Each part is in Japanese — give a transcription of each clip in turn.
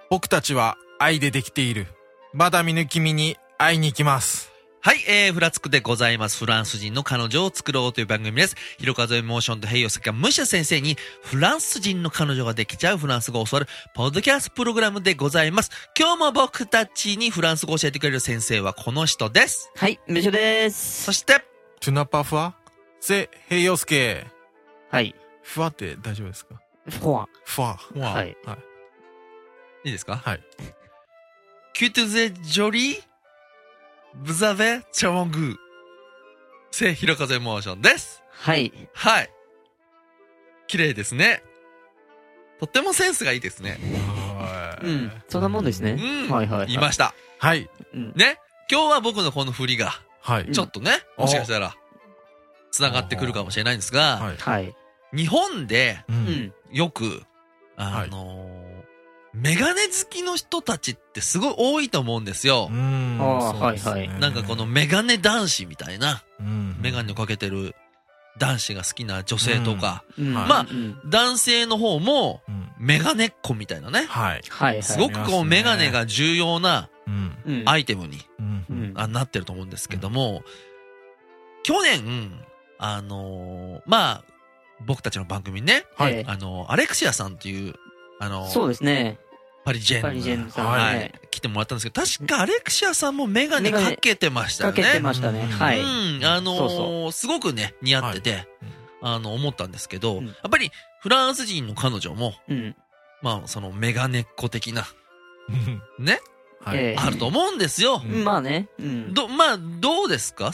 僕たちは愛でできている。まだ見ぬ君に会いに行きます。 はい、フラつくでございます。フランス人の彼女を作ろうという番組です。ひろかずエモーションとヘイヨスカムシャ先生にフランス人の彼女ができちゃうフランス語を教わるポッドキャストプログラムでございます。今日も僕たちにフランス語を教えてくれる先生はこの人です。 はい、ムショです。 そして、 トゥナパファセヘイヨスケ。 はい。 ふわって大丈夫ですか？ フォア。 ふわ。 はい。 はい。 いいですか？ はい。 キュトゥゼジョリーVous avez très bon goût. せひろかずエモーションです。 はい。 はい。綺麗ですね。とってもセンスがいいですね。 うん。そんなもんですね。 うん。 はいはい。 言いました。 はい。 ね。今日は僕のこの振りが、 はい。 ちょっとね、もしかしたら、繋がってくるかもしれないんですが、 はい。 日本で、よく、メガネ好きの人たちってすごい多いと思うんですよ。 はいはい。 なんかこのメガネ男子みたいな、メガネをかけてる男子が好きな女性とか、まあ、男性の方も、メガネっ子みたいなね。 はい。 すごくこうメガネが重要なアイテムになってると思うんですけども、去年、まあ、僕たちの番組にね、アレクシアさんっていう、 そうですね。 パリジェンさん。 はい。来てもらったんですけど、確かアレクシアさんもメガネかけてましたよね。 かけてましたね。はい。 すごくね、似合ってて、思ったんですけど、やっぱりフランス人の彼女も、まあ、そのメガネっ子的な、ね、あると思うんですよ。 まあね。 まあ、どうですか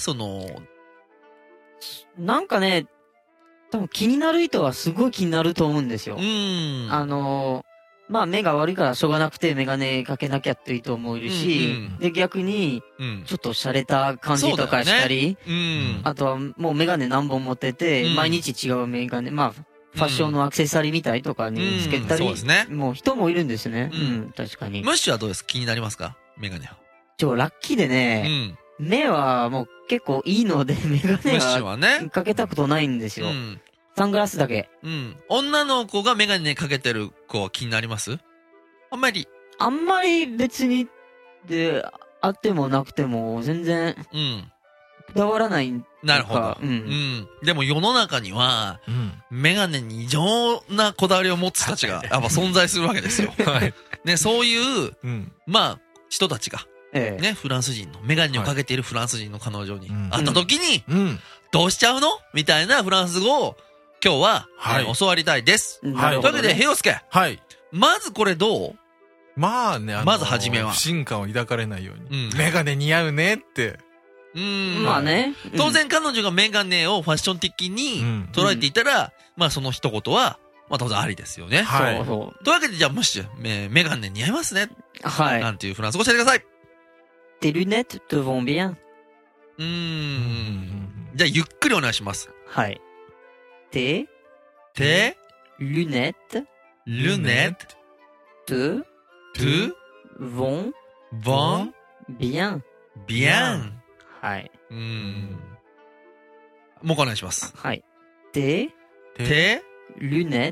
なんかね、多分気になる人はすごい気になると思うんですよ。まあ目が悪いからしょうがなくてメガネかけなきゃっていう人もいるし、で逆に、ちょっと洒落た感じとかしたり、あとはもうメガネ何本持ってて、毎日違うメガネ、まあ、ファッションのアクセサリーみたいとかにつけたり、もう人もいるんですね。確かに。 ムッシュはどうですか？気になりますか？メガネは。 ラッキーでね、目はもう結構いいので、メガネはかけたことないんですよ。サングラスだけ。 女の子がメガネかけてる子は気になります？あんまり別に、で、あってもなくても全然、こだわらない。 なるほど。でも世の中には、メガネに異常なこだわりを持つ人たちがやっぱ存在するわけですよ。ね、そういう、まあ、人たちが、ね、フランス人の、メガネをかけているフランス人の彼女に会った時に、どうしちゃうのみたいなフランス語を今日は、教わりたいです。というわけで、ヘヨスケ。まずこれどう？ まあね、 まず初めは。 不信感を抱かれないように。メガネ似合うねって。 まあね。 当然彼女がメガネをファッション的に捉えていたら、まあその一言は、まあ当然ありですよね。 そうそう。というわけでじゃあムッシュ、メガネ似合いますね。 はい。 なんていうフランス語教えてください。 tes lunettes te vont bien。 じゃあゆっくりお願いします。 はい。tes lunettes te vont bien。はい。 もう一回お願いします。 はい。tes lunettes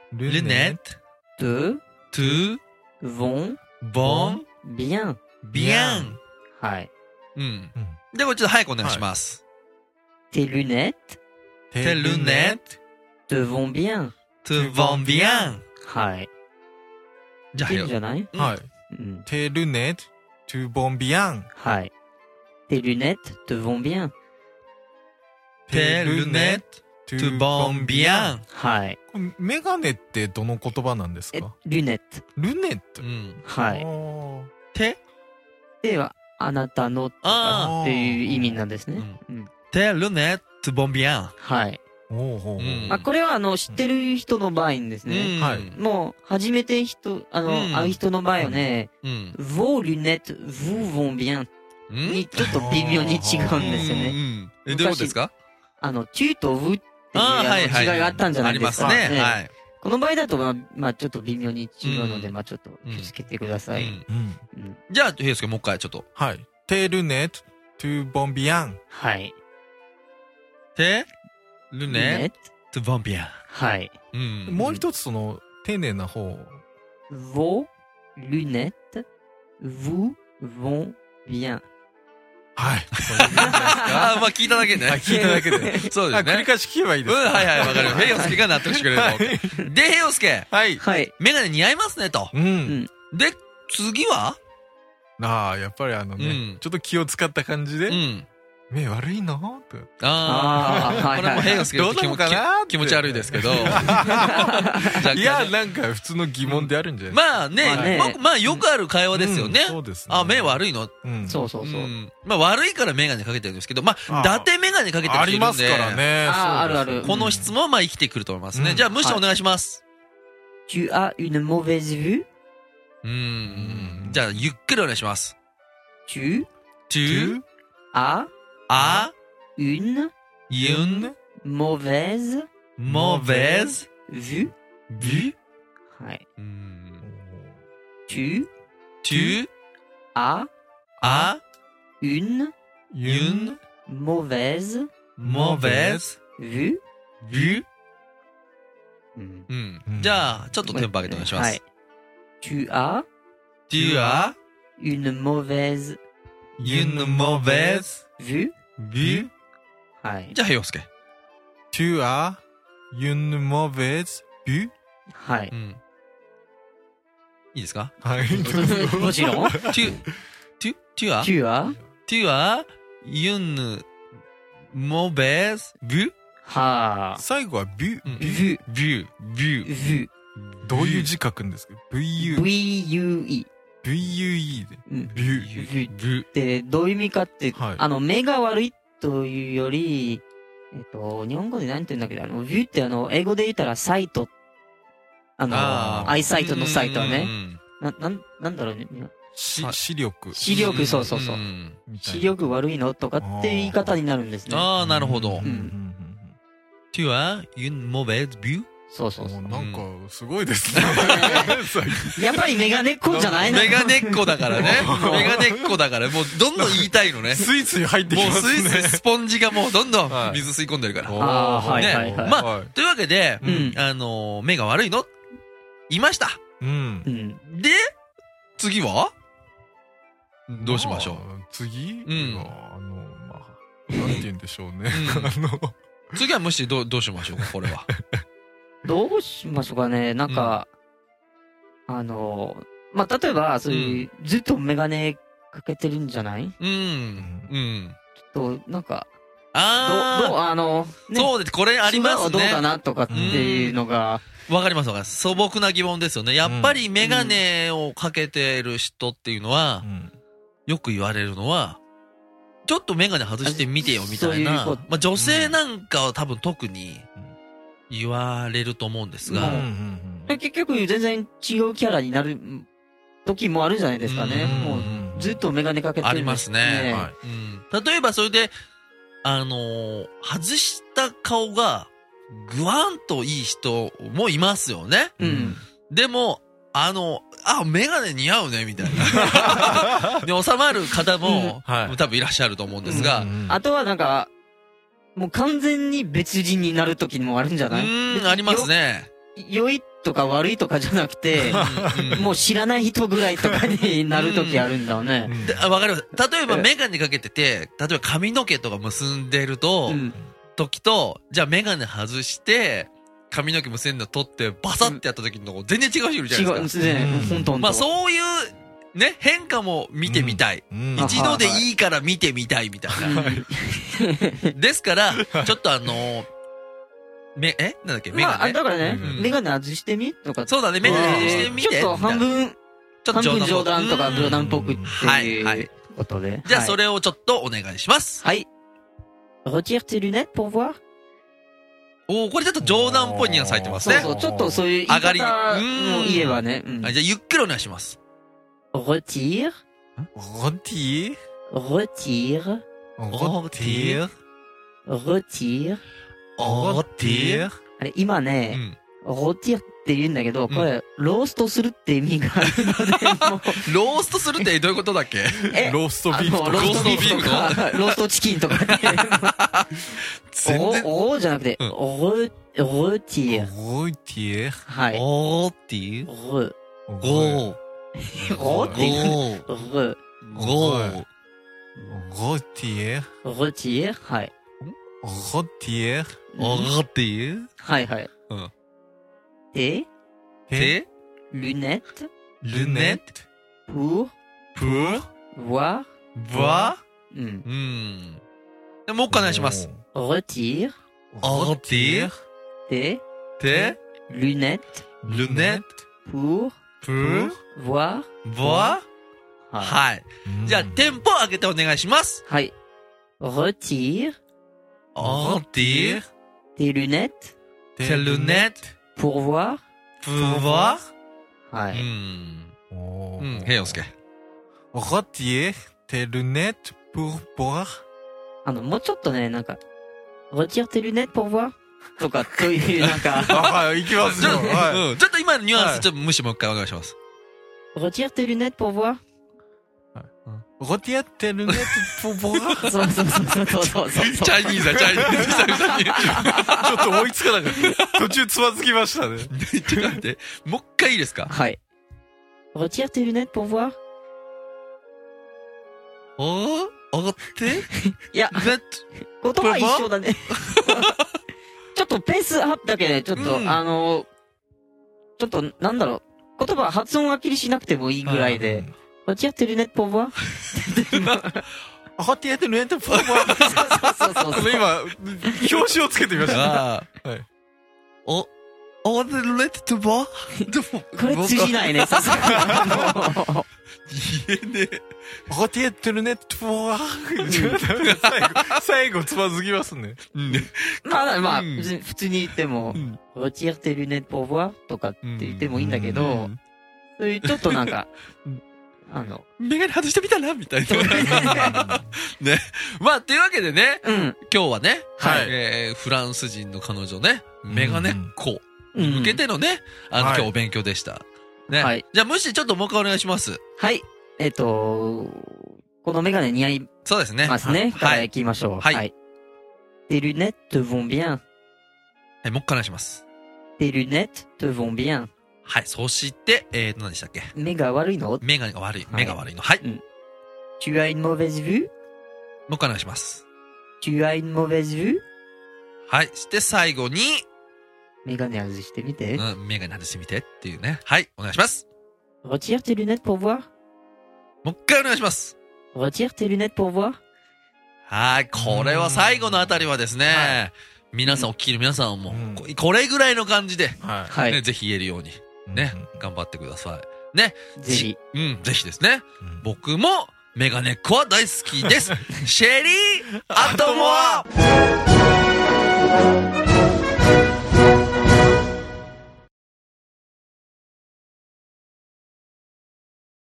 te vont bien。はい。 ではちょっと早くお願いします。 tes lunettes te vont bien。はい。 じゃあ、 いいんじゃない？ はい。tes lunettes te vont bien。 はい。tes lunettes te vont bien。 tes lunettes te vont bien。 はい。 メガネってどの言葉なんですか？ ルネット。 ルネット？ はい。手はあなたのっていう意味なんですね。 tes lunettes te vont bien。 はい。これは知ってる人の場合ですね。もう、初めて会う人の場合はね、vos lunettes vous vont bien にちょっと微妙に違うんですよね。 どういうことですか？ tu と vous っていう違いがあったんじゃないですか。ありますね。はい。この場合だと、まあ、ちょっと微妙に違うので、まあ、ちょっと気をつけてください。 じゃあ、ヘイスケもう一回ちょっと。 はい。tes lunettes te vont bien。 はい。 tes lunettes te vont bien。 はい。 もう一つ丁寧な方。 vos lunettes vous vont bien. はい。 まあ聞いただけね。 聞いただけで。 そうですね。 繰り返し聞けばいいですか？ はいはい、わかる。ヘイヨスケが納得してくれると思って。で、ヘイヨスケ。 はい。 メガネ似合いますねと。で、次はやっぱりちょっと気を使った感じで。目悪いのと。 これもヘイヨスケ気持ち悪いですけど。いや、なんか普通の疑問であるんじゃないですか。まあね、まあよくある会話ですよね。 そうですね。 目悪いの？ そうそうそう。 まあ悪いからメガネかけてるんですけど、まあ、伊達メガネかけてる人いるんで。 ありますからね。 あるある。 この質問はまあ生きてくると思いますね。じゃあ、無視お願いします。 Tu as une mauvaise vue? じゃあ、ゆっくりお願いします。 Tu as une mauvaise vue? はい。Tu as une mauvaise vue? じゃあ、ちょっとテンポ上げてお願いします。はい。 Tu as une mauvaise vue? はい。 じゃあ、ヘイヨスケ。 Tu as une mauvaise vue? はい。 いいですか？ はい。 もちろん。 Tu as une mauvaise vue? はあ。 最後はビュー。 どういう字書くんですか？ VUE。 VUE で。ビュー。 で、どういう意味かって、目が悪いというより、日本語で何て言うんだけど、ビューって英語で言ったらサイト。アイサイトのサイトはね。なんだろうね。 視力。 そう。視力悪いのとかって言い方になるんですね。 なるほど。Tu as une mauvaise vue? そう。 なんか、すごいですね。 やっぱりメガネっ子じゃないの？ メガネっ子だからね。メガネっ子だから、もうどんどん言いたいのね。 スイスイ入ってきますね。 もうスイスイスポンジがもうどんどん水吸い込んでるから。まあ、というわけで、目が悪いの言いました。で、次はどうしましょう？ 次なんて言うんでしょうね。 次は無視どうしましょうか、これは。 どうしましょうかね。なんか、まあ、例えば、そういう、ずっとメガネかけてるんじゃない？ちょっと、なんか、 そうです、これありますね。 どうかなとかっていうのが。 わかります。素朴な疑問ですよね。やっぱりメガネをかけてる人っていうのは、よく言われるのは、ちょっとメガネ外してみてよみたいな。まあ、女性なんかは多分特に言われると思うんですが。 結局全然違うキャラになる時もあるじゃないですかね。もうずっとメガネかけてる。 ありますね。例えばそれで、外した顔がグワンといい人もいますよね。でも、メガネ似合うね、みたいな。で、収まる方も、多分いらっしゃると思うんですが。 あとはなんか、もう完全に別人になる時もあるんじゃない？ ありますね。 良いとか悪いとかじゃなくて、もう知らない人ぐらいとかになる時あるんだよね。 わかります。例えばメガネかけてて、例えば髪の毛とか結んでる時と、じゃあメガネ外して、髪の毛結んで取ってバサってやった時の全然違う人いるじゃないですか。 違うんですね。本当。 まあそういうね、変化も見てみたい。一度でいいから見てみたいみたいな。ですから、ちょっとなんだっけメガネ。 だからね、メガネ外してみとか。 そうだね、メガネ外してみて。 ちょっと半分冗談とか冗談っぽくっていうことで。 じゃあそれをちょっとお願いします。 はい。retire tes lunettes pour voir? これちょっと冗談っぽいニュアンス入ってますね。 そう、ちょっとそういう言い方も言えばね。 じゃあゆっくりお願いします。 retire あれ、今ね、retire って言うんだけど、これ、ローストするって意味があるので、 ローストするってどういうことだっけ？ ローストビーフとか。 ローストビーフとか、ローストチキンとかね。じゃなくて、retire。 retire。 はい。 retire。 retire はい。 retire はいはい。tes lunettes pour voir うん。もう一回お願いします。 retire tes lunettes pour voir はい。じゃあ、テンポ上げてお願いします。 はい。retire tes lunettes pour voir はい。 へいよすけ。 retire tes lunettes pour voir もうちょっとね、なんか、retire tes lunettes pour voir とか、という、なんか。 はい、行きますよ。 はい。ちょっと今のニュアンス、ちょっと無視もう一回お願いします。 retire tes lunettes pour voir retire tes lunettes pour voir そう。チャイニーズだ、チャイニーズ。 ちょっと追いつかなかった。途中つまずきましたね。 ちょっと待って。もう一回いいですか？ はい。retire tes lunettes pour voir 上がっていや、言葉は一緒だね。ちょっとペースアップだけで、ちょっと、ちょっと、なんだろう。言葉発音はっきりしなくてもいいぐらいで。retire tes lunettes pour voir retire tes lunettes pour voir そう。今、表紙をつけてみました。はい。 retire tes lunettes pour voir これ通じないね、さすがに。 言えねえ。 retire tes lunettes pour voir 最後つまずきますね。 まあ、普通に言っても、retire tes lunettes pour voir とかって言ってもいいんだけど、そういうちょっとなんか、 メガネ外してみたなみたいな。ね。まあ、というわけでね、今日はね、フランス人の彼女ね、メガネっ子に向けてのね、今日お勉強でした。ね。はい。じゃあ、無視ちょっともう一回お願いします。 はい。このメガネ似合いますね。 そうですね。 はい。行きましょう。はい。tes lunettes te vont bien. はい、もう一回お願いします。 tes lunettes te vont bien. はい。そして、何でしたっけ？ 目が悪いの？ 目が悪い。目が悪いの。はい。 tu as une mauvaise vue? もう一回お願いします。 tu as une mauvaise vue? はい。して最後に、 メガネ外してみて。 メガネ外してみてっていうね。はい。お願いします。 retire tes lunettes pour voir? もう一回お願いします。 retire tes lunettes pour voir? はい。これは最後のあたりはですね、皆さん、お聞きの皆さんも、これぐらいの感じで、ぜひ言えるように。ね、頑張ってください。ね。 ぜひ。 ぜひですね。僕もメガネっ子は大好きです。シェリー・アトモア